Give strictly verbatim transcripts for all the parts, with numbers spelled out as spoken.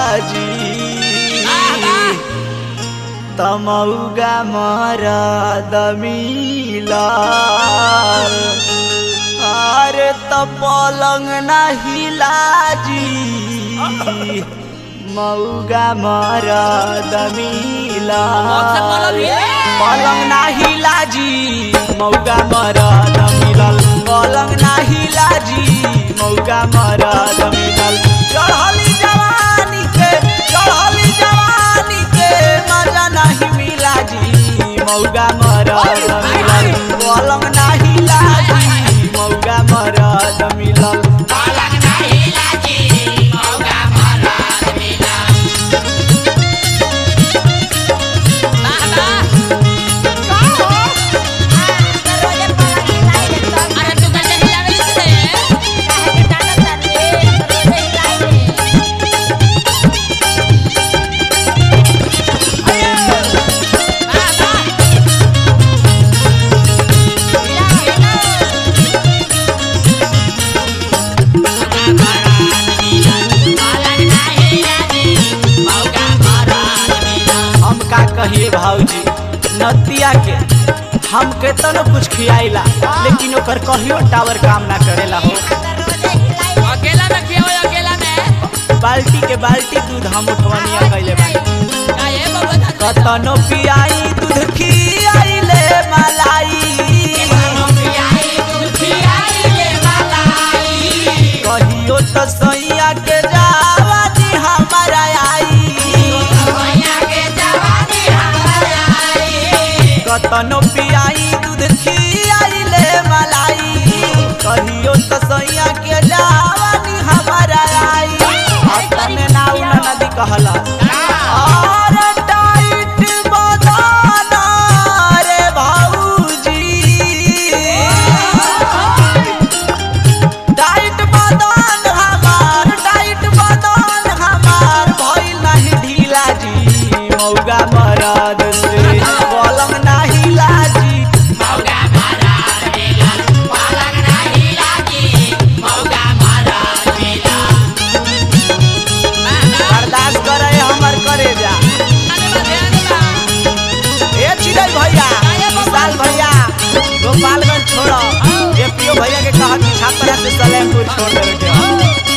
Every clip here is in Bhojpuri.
जी तमौगा मरद मिलल अरे त पलंग ना हिला जी मौगा मरद मिलल पलंग ना हिला जी मौगा मरद मिलल पलंग ना हिला जी मौगा मरद मिलल चढ़ली जवानी के चढ़ली जवानी के मजा नहीं मिला जी मौगा मरद मिलल पलंग ना हिला जी मौगा मरद मिलल पलंग ना हिला जी मौगा मरद मिलल बाबा का हो रोजे पलंग हिलाई ले अरे तू कैसे हिलावे से काहे के डालत रे रोजे हिलाई ले बाबा हिला हिला हम का कहिए भाऊजी नतिया के हम के तनो कुछ खियाइला लेकिन ओकर कहियो टावर काम ना करेला हो अकेला में खियो अकेला में बाल्टी के बाल्टी दूध हम उठवनिया कइले बानी काहे बाबा कतनो पियाई दूध खियाइले मलाई कहियो तो सैया के जावानी हमारा आई कतनो पियाई दूध खियाइले मलाई कहियो तो सैया के जावानी हमारा आई अपने नाउ नदी कहला और टाइट बदाना रे भाऊजी टाइट बदान हमार टाइट बदान हमार भइल नहीं ढीला जी मौगा मरद से पलंग ना हिला जी मौगा मरद मिलल पलंग ना हिला जी मौगा मरद मिलल बर्दाश्त करे हमर करे जा ए चिड़ै भैया विशाल भैया गोपालगंज छोड़ो ये पियो भैया के कहा कि छापरा से सलेमपुर छोड़ देवे के हो।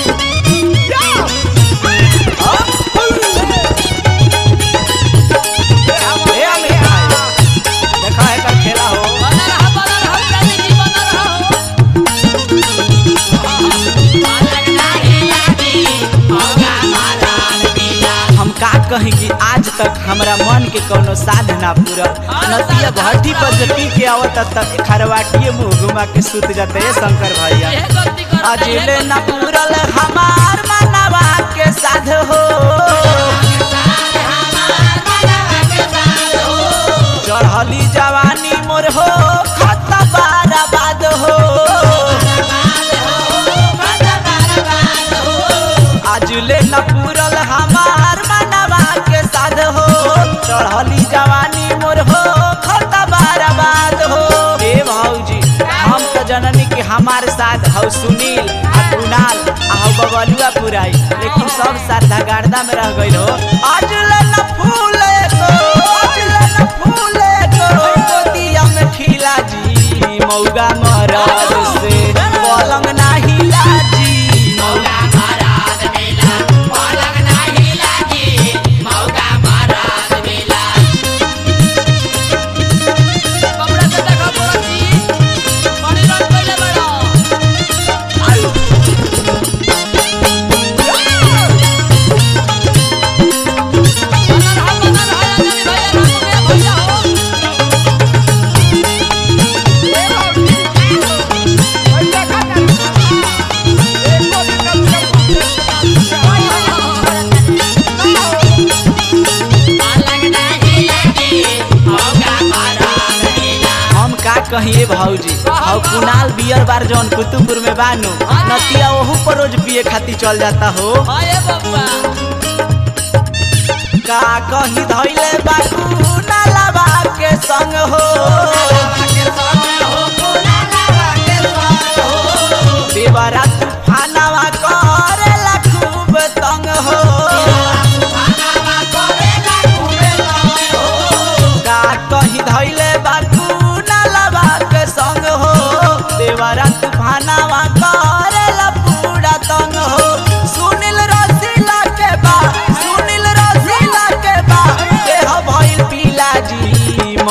ए अमित भाई देखा है का खेला हो बना रहा बना रहा जल्दी जी बना रहा पलंग ना हिला जी मौगा मरद मिलल हम का कहीं कि आज तक हमरा मन के कोनो साध ना पूरा नदिया भट्टी पर जे पी के आवत तक खरवाटिए मुंह घुमा के सुत जाते है शंकर भैया ये गलती कर अजिले न पूरल हमार मनवा के साध हो चढ़ली जवानी मोर हो खत बर्बाद हो अजिले न पूरल हमार मनवा के साध हो चढ़ली जवानी मोर हो खत बर्बाद हो ए भौजी हम तो जननी के हमार साथ हौ सुनील आ कुणाल आ हौ बबलुआ पुराई लेकिन सब साधा गार्दा में रह गइल हो अजले न फूले को अजले न फूले को दिया में खिला जी मौगा मरद से पलंग ना हिला जी मौगा मरद मिलल पलंग ना हिला जी मौगा मरद मिलल कपड़ा से देखो बड़की पानी रंग कइले बड़ो आयो बना रहा बना रहा जल्दी भैया रामू भैया भैया हो पलंग ना हिला जी मौगा मरद मिलल हम का कहिए भौजी हौ कुणाल बियर बार जौन कुतुबपुर में बानू नतिया ओहू पर रोज पिए खातिर चल जाता हो अरे बब्बा का कहीं धइले बाकू नालाबा के संग हो देवरा तूफानवा करेला खूब तंग हो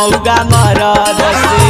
मौगा मरद से